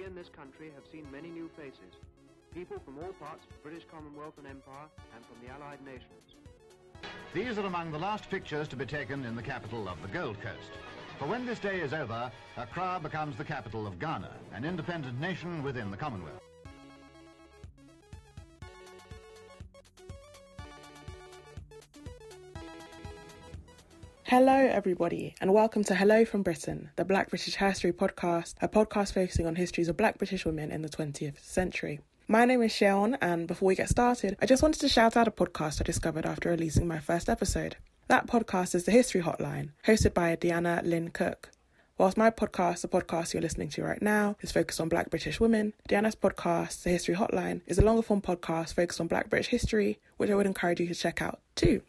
in this country have seen many new faces. People from all parts of the British Commonwealth and Empire and from the Allied nations. These are among the last pictures to be taken in the capital of the Gold Coast. For when this day is over, Accra becomes the capital of Ghana, an independent nation within the Commonwealth. Hello everybody and welcome to Hello from Britain, the Black British History podcast, a podcast focusing on histories of Black British women in the 20th century. My name is Shaun, and before we get started, I just wanted to shout out a podcast I discovered after releasing my first episode. That podcast is The History Hotline, hosted by Deanna Lynn Cook. Whilst my podcast, the podcast you're listening to right now, is focused on Black British women, Deanna's podcast, The History Hotline, is a longer form podcast focused on Black British history, which I would encourage you to check out too.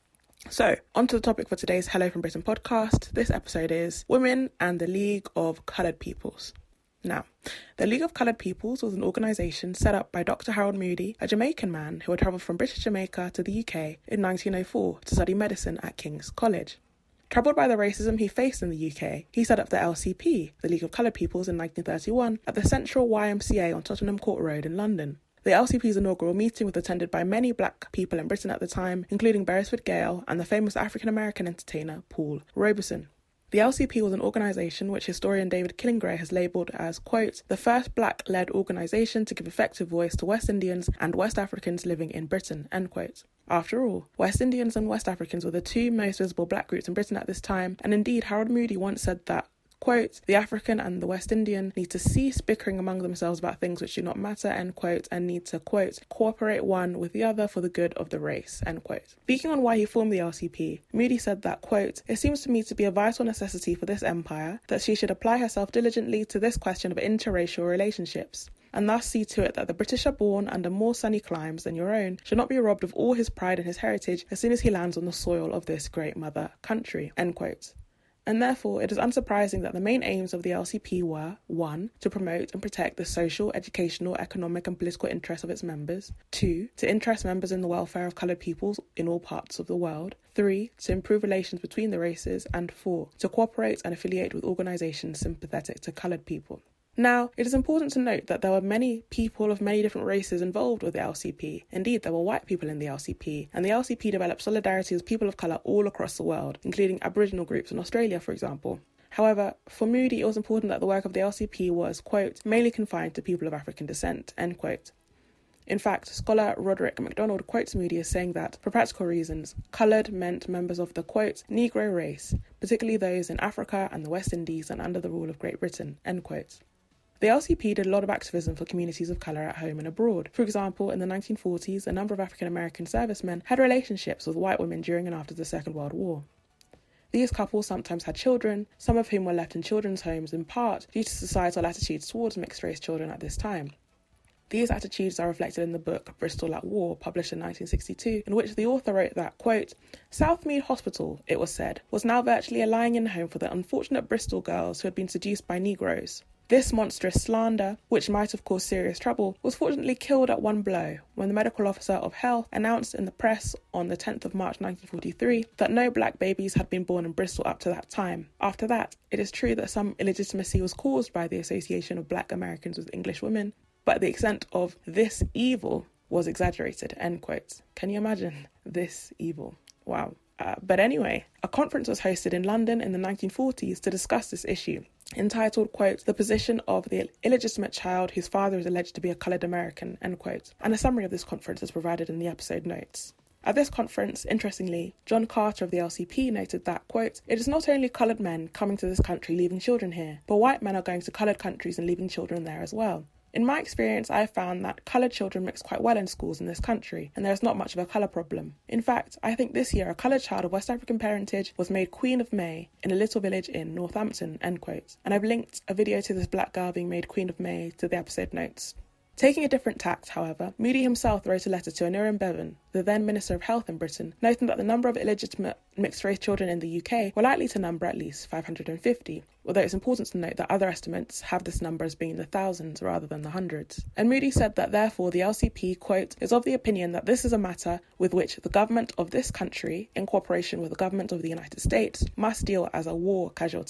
So, on to the topic for today's Hello from Britain podcast. This episode is Women and the League of Coloured Peoples. Now, the League of Coloured Peoples was an organisation set up by Dr. Harold Moody, a Jamaican man who had travelled from British Jamaica to the UK in 1904 to study medicine at King's College. Troubled by the racism he faced in the UK, he set up the LCP, the League of Coloured Peoples, in 1931 at the Central YMCA on Tottenham Court Road in London. The LCP's inaugural meeting was attended by many black people in Britain at the time, including Beresford Gale and the famous African-American entertainer Paul Robeson. The LCP was an organisation which historian David Killingray has labelled as, quote, the first black-led organisation to give effective voice to West Indians and West Africans living in Britain, end quote. After all, West Indians and West Africans were the two most visible black groups in Britain at this time, and indeed Harold Moody once said that, quote, the African and the West Indian need to cease bickering among themselves about things which do not matter, end quote, and need to, quote, cooperate one with the other for the good of the race, end quote. Speaking on why he formed the LCP, Moody said that, quote, it seems to me to be a vital necessity for this empire that she should apply herself diligently to this question of interracial relationships, and thus see to it that the British are born under more sunny climes than your own should not be robbed of all his pride and his heritage as soon as he lands on the soil of this great mother country, end quote. And therefore, it is unsurprising that the main aims of the LCP were 1. To promote and protect the social, educational, economic and political interests of its members. 2. To interest members in the welfare of coloured peoples in all parts of the world. 3. To improve relations between the races. And 4. To cooperate and affiliate with organisations sympathetic to coloured people. Now, it is important to note that there were many people of many different races involved with the LCP. Indeed, there were white people in the LCP, and the LCP developed solidarity with people of colour all across the world, including Aboriginal groups in Australia, for example. However, for Moody, it was important that the work of the LCP was, quote, mainly confined to people of African descent, end quote. In fact, scholar Roderick MacDonald quotes Moody as saying that, for practical reasons, coloured meant members of the, quote, Negro race, particularly those in Africa and the West Indies and under the rule of Great Britain, end quote. The LCP did a lot of activism for communities of colour at home and abroad. For example, in the 1940s, a number of African-American servicemen had relationships with white women during and after the Second World War. These couples sometimes had children, some of whom were left in children's homes in part due to societal attitudes towards mixed-race children at this time. These attitudes are reflected in the book Bristol at War, published in 1962, in which the author wrote that, quote, Southmead Hospital, it was said, was now virtually a lying-in home for the unfortunate Bristol girls who had been seduced by Negroes. This monstrous slander, which might have caused serious trouble, was fortunately killed at one blow when the medical officer of health announced in the press on the 10th of March 1943 that no black babies had been born in Bristol up to that time. After that, it is true that some illegitimacy was caused by the association of black Americans with English women, but the extent of this evil was exaggerated, end quote. Can you imagine this evil? Wow. But anyway, a conference was hosted in London in the 1940s to discuss this issue, entitled, quote, The Position of the Illegitimate Child Whose Father is Alleged to be a Coloured American, end quote. And a summary of this conference is provided in the episode notes. At this conference, interestingly, John Carter of the LCP noted that, quote, it is not only coloured men coming to this country leaving children here, but white men are going to coloured countries and leaving children there as well. In my experience, I have found that coloured children mix quite well in schools in this country, and there is not much of a colour problem. In fact, I think this year a coloured child of West African parentage was made Queen of May in a little village in Northampton, end quote. And I've linked a video to this black girl being made Queen of May to the episode notes. Taking a different tact, however, Moody himself wrote a letter to Aneurin Bevan, the then Minister of Health in Britain, noting that the number of illegitimate mixed-race children in the UK were likely to number at least 550, although it's important to note that other estimates have this number as being in the thousands rather than the hundreds. And Moody said that therefore the LCP, quote, is of the opinion that this is a matter with which the government of this country, in cooperation with the government of the United States, must deal as a war casualty.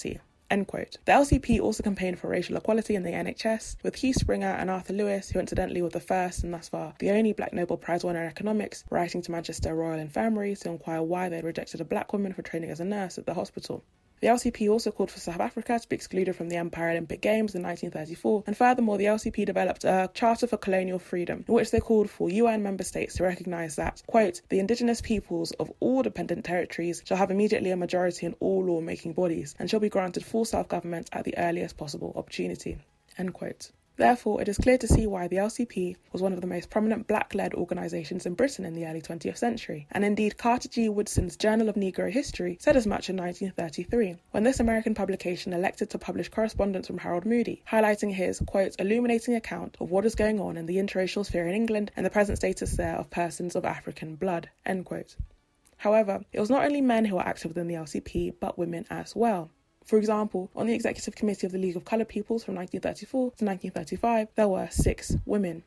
End quote. The LCP also campaigned for racial equality in the NHS, with Hugh Springer and Arthur Lewis, who incidentally were the first and thus far the only black Nobel Prize winner in economics, writing to Manchester Royal Infirmary to inquire why they had rejected a black woman for training as a nurse at the hospital. The LCP also called for South Africa to be excluded from the Paralympic Games in 1934, and furthermore the LCP developed a Charter for Colonial Freedom, in which they called for UN member states to recognise that, quote, the indigenous peoples of all dependent territories shall have immediately a majority in all law-making bodies, and shall be granted full self-government at the earliest possible opportunity, end quote. Therefore, it is clear to see why the LCP was one of the most prominent black-led organisations in Britain in the early 20th century, and indeed Carter G. Woodson's Journal of Negro History said as much in 1933, when this American publication elected to publish correspondence from Harold Moody, highlighting his, quote, illuminating account of what is going on in the interracial sphere in England and the present status there of persons of African blood, end quote. However, it was not only men who were active within the LCP, but women as well. For example, on the Executive Committee of the League of Coloured Peoples from 1934 to 1935, there were 6 women.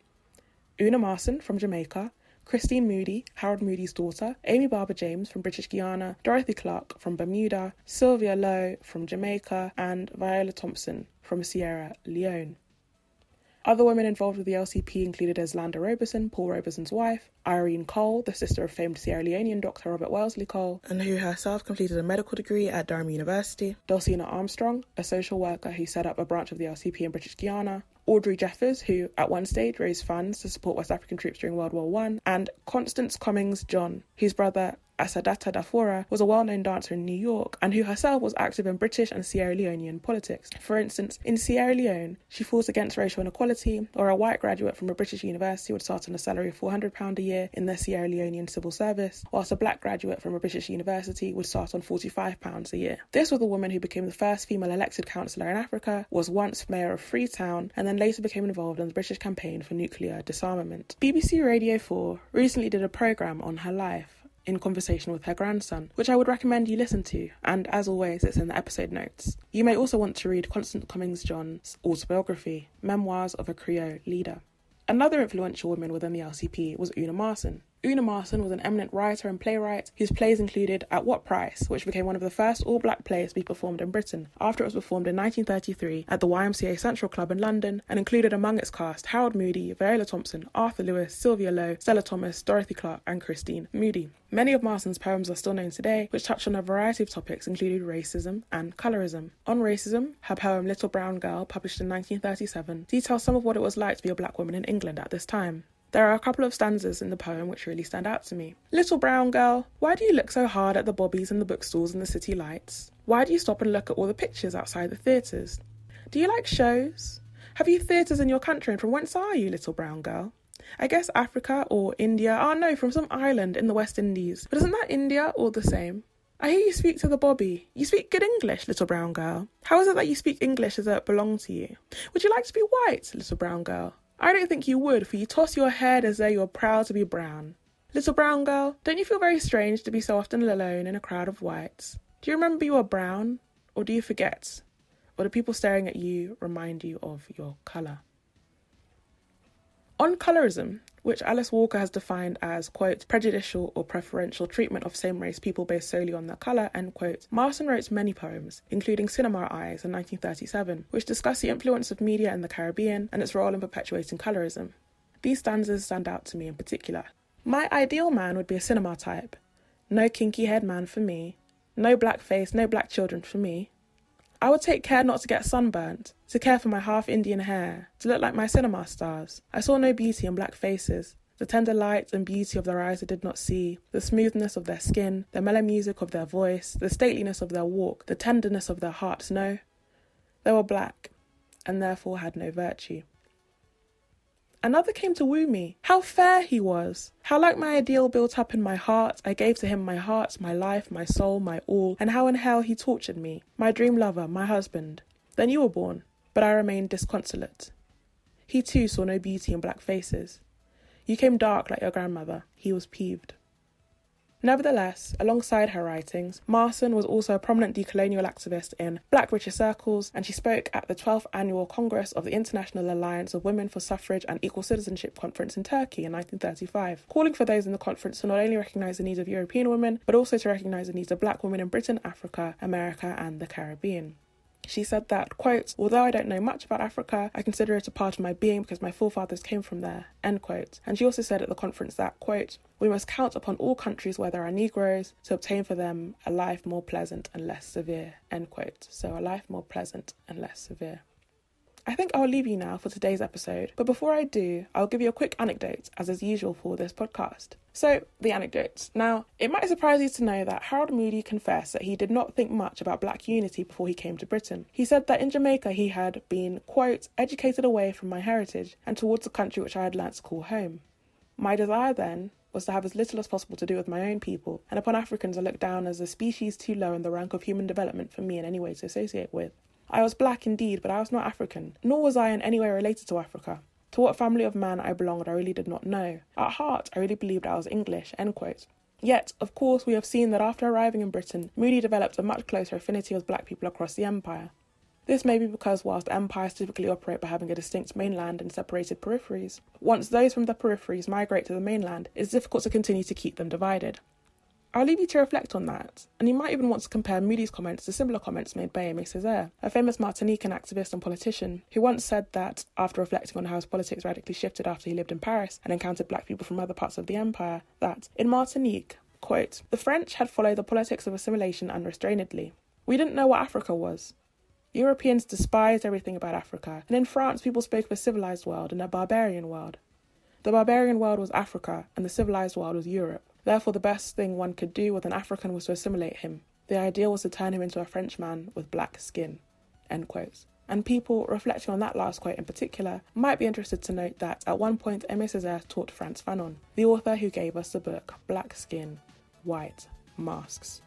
Una Marson from Jamaica, Christine Moody, Harold Moody's daughter, Amy Barber James from British Guiana, Dorothy Clark from Bermuda, Sylvia Lowe from Jamaica, and Viola Thompson from Sierra Leone. Other women involved with the LCP included Eslanda Robeson, Paul Robeson's wife, Irene Cole, the sister of famed Sierra Leonean Dr. Robert Wellesley Cole, and who herself completed a medical degree at Durham University, Dulcina Armstrong, a social worker who set up a branch of the LCP in British Guiana, Audrey Jeffers, who at one stage raised funds to support West African troops during World War I, and Constance Cummings John, whose brother Asadata Dafora was a well-known dancer in New York and who herself was active in British and Sierra Leonean politics. For instance, in Sierra Leone, she fought against racial inequality, or a white graduate from a British university would start on a salary of £400 a year in the Sierra Leonean civil service, whilst a black graduate from a British university would start on £45 a year. This was the woman who became the first female elected councillor in Africa, was once mayor of Freetown, and then later became involved in the British campaign for nuclear disarmament. BBC Radio 4 recently did a programme on her life, in conversation with her grandson, which I would recommend you listen to, and as always, it's in the episode notes. You may also want to read Constance Cummings John's autobiography, Memoirs of a Creole Leader. Another influential woman within the LCP was Una Marson. Una Marson was an eminent writer and playwright whose plays included At What Price, which became one of the first all-black plays to be performed in Britain after it was performed in 1933 at the YMCA Central Club in London, and included among its cast Harold Moody, Viola Thompson, Arthur Lewis, Sylvia Lowe, Stella Thomas, Dorothy Clark and Christine Moody. Many of Marson's poems are still known today, which touch on a variety of topics including racism and colorism. On racism, her poem Little Brown Girl, published in 1937, details some of what it was like to be a black woman in England at this time. There are a couple of stanzas in the poem which really stand out to me. Little brown girl, why do you look so hard at the bobbies and the bookstores and the city lights? Why do you stop and look at all the pictures outside the theatres? Do you like shows? Have you theatres in your country, and from whence are you, little brown girl? I guess Africa or India. Oh no, from some island in the West Indies. But isn't that India all the same? I hear you speak to the bobby. You speak good English, little brown girl. How is it that you speak English as though it belonged to you? Would you like to be white, little brown girl? I don't think you would, for you toss your head as though you are proud to be brown. Little brown girl, don't you feel very strange to be so often alone in a crowd of whites? Do you remember you are brown, or do you forget? Or do people staring at you remind you of your colour? On colorism, which Alice Walker has defined as, quote, prejudicial or preferential treatment of same-race people based solely on their colour, end quote, Marson wrote many poems, including Cinema Eyes in 1937, which discuss the influence of media in the Caribbean and its role in perpetuating colorism. These stanzas stand out to me in particular. My ideal man would be a cinema type. No kinky-haired man for me. No black face, no black children for me. I would take care not to get sunburnt, to care for my half-Indian hair, to look like my cinema stars. I saw no beauty in black faces, the tender light and beauty of their eyes I did not see, the smoothness of their skin, the mellow music of their voice, the stateliness of their walk, the tenderness of their hearts, no. They were black, and therefore had no virtue. Another came to woo me. How fair he was! How like my ideal built up in my heart, I gave to him my heart, my life, my soul, my all, and how in hell he tortured me. My dream lover, my husband. Then you were born, but I remained disconsolate. He too saw no beauty in black faces. You came dark like your grandmother. He was peeved. Nevertheless, alongside her writings, Marson was also a prominent decolonial activist in black British circles, and she spoke at the 12th Annual Congress of the International Alliance of Women for Suffrage and Equal Citizenship Conference in Turkey in 1935, calling for those in the conference to not only recognise the needs of European women, but also to recognise the needs of black women in Britain, Africa, America and the Caribbean. She said that, quote, although I don't know much about Africa, I consider it a part of my being because my forefathers came from there, end quote. And she also said at the conference that, quote, we must count upon all countries where there are Negroes to obtain for them a life more pleasant and less severe, end quote. So a life more pleasant and less severe. I think I'll leave you now for today's episode, but before I do, I'll give you a quick anecdote, as is usual for this podcast. So, the anecdote. Now, it might surprise you to know that Harold Moody confessed that he did not think much about black unity before he came to Britain. He said that in Jamaica he had been, quote, educated away from my heritage and towards the country which I had learnt to call home. My desire then was to have as little as possible to do with my own people, and upon Africans I looked down as a species too low in the rank of human development for me in any way to associate with. I was black indeed, but I was not African, nor was I in any way related to Africa. To what family of man I belonged I really did not know. At heart, I really believed I was English, end quote. Yet, of course, we have seen that after arriving in Britain, Moody developed a much closer affinity with black people across the empire. This may be because whilst empires typically operate by having a distinct mainland and separated peripheries, once those from the peripheries migrate to the mainland, it is difficult to continue to keep them divided. I'll leave you to reflect on that, and you might even want to compare Moody's comments to similar comments made by Aimé Césaire, a famous Martinican activist and politician, who once said that, after reflecting on how his politics radically shifted after he lived in Paris and encountered black people from other parts of the empire, that, in Martinique, quote, the French had followed the politics of assimilation unrestrainedly. We didn't know what Africa was. Europeans despised everything about Africa, and in France people spoke of a civilised world and a barbarian world. The barbarian world was Africa, and the civilised world was Europe. Therefore, the best thing one could do with an African was to assimilate him. The ideal was to turn him into a Frenchman with black skin, end quote. And people, reflecting on that last quote in particular, might be interested to note that at one point Aimé Césaire taught Frantz Fanon, the author who gave us the book Black Skin, White Masks.